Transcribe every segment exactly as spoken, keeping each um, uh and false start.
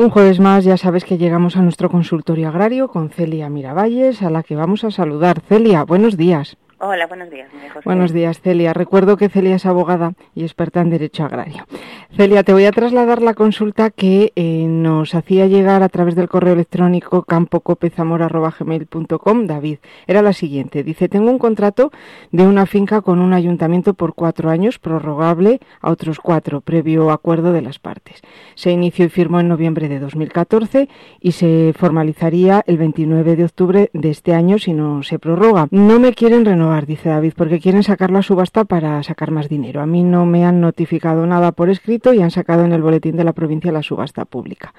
Un jueves más, ya sabes que llegamos a nuestro consultorio agrario con Celia Miravalles, a la que vamos a saludar. Celia, buenos días. Hola, buenos días, María José. Buenos días, Celia. Recuerdo que Celia es abogada y experta en Derecho Agrario. Celia, te voy a trasladar la consulta que eh, nos hacía llegar a través del correo electrónico campo cope zamora arroba gmail punto com, David. Era la siguiente. Dice, tengo un contrato de una finca con un ayuntamiento por cuatro años, prorrogable a otros cuatro, previo acuerdo de las partes. Se inició y firmó en noviembre de dos mil catorce y se formalizaría el veintinueve de octubre de este año si no se prorroga. No me quieren renovar, dice David, porque quieren sacarlo a subasta para sacar más dinero. A mí no me han notificado nada por escrito y han sacado en el boletín de la provincia la subasta pública.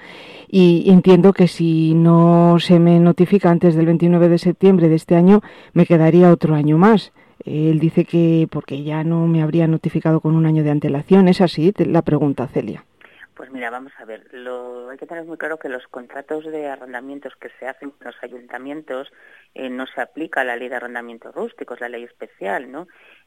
Y entiendo que si no se me notifica antes del veintinueve de septiembre de este año, me quedaría otro año más. Él dice que porque ya no me habría notificado con un año de antelación. ¿Es así? La pregunta, Celia. Pues mira, vamos a ver, lo, hay que tener muy claro que los contratos de arrendamientos que se hacen con los ayuntamientos eh, no se aplica la ley de arrendamientos rústicos, la ley especial, ¿no?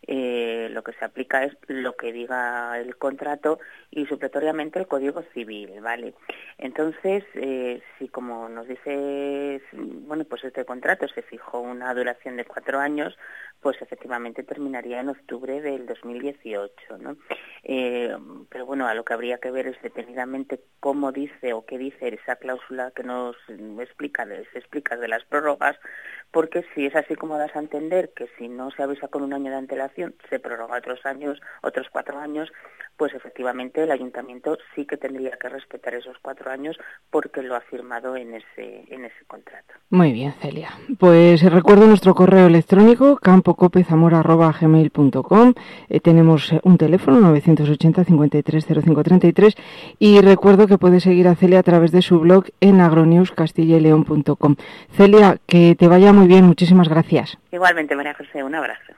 Eh, lo que se aplica es lo que diga el contrato y supletoriamente el Código Civil, ¿vale? Entonces, eh, si como nos dice, bueno, pues este contrato se fijó una duración de cuatro años, pues efectivamente terminaría en octubre del dos mil dieciocho, ¿no? Eh, pero bueno, a lo que habría que ver es detenidamente cómo dice o qué dice esa cláusula que nos explica, se explica de las prórrogas, porque si es así como das a entender que si no se avisa con un año de antelación se prorroga otros años, otros cuatro años, pues efectivamente el ayuntamiento sí que tendría que respetar esos cuatro años porque lo ha firmado en ese en ese contrato. Muy bien, Celia. Pues recuerdo nuestro correo electrónico campo cope zamora arroba gmail punto com. Eh, tenemos un teléfono novecientos ochenta cincuenta y tres cero cinco treinta y tres y recuerdo que puedes seguir a Celia a través de su blog en agronews castilla y león punto com. Celia, que te vaya muy bien. Muchísimas gracias. Igualmente, María José, un abrazo.